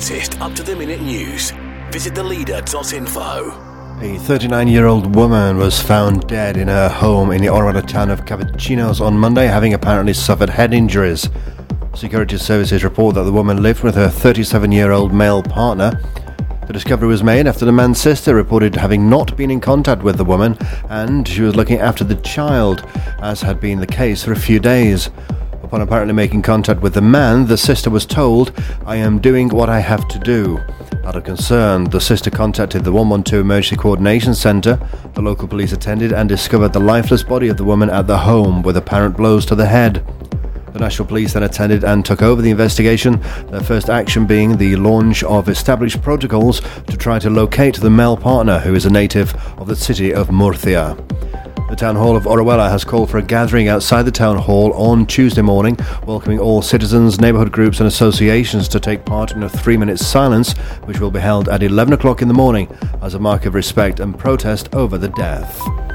latest up-to-the-minute news, visit theleader.info. A 39-year-old woman was found dead in her home in the Orawalla town of Cavachinos on Monday, having apparently suffered head injuries. Security services report that the woman lived with her 37-year-old male partner. The discovery was made after the man's sister reported having not been in contact with the woman, and she was looking after the child, as had been the case for a few days. Upon apparently making contact with the man, the sister was told, "I am doing what I have to do." Out of concern, the sister contacted the 112 Emergency Coordination Centre. The local police attended and discovered the lifeless body of the woman at the home with apparent blows to the head. The National Police then attended and took over the investigation, their first action being the launch of established protocols to try to locate the male partner, who is a native of the city of Murcia. The Town Hall of Orawalla has called for a gathering outside the Town Hall on Tuesday morning, welcoming all citizens, neighbourhood groups and associations to take part in a 3-minute silence, which will be held at 11 o'clock in the morning as a mark of respect and protest over the death.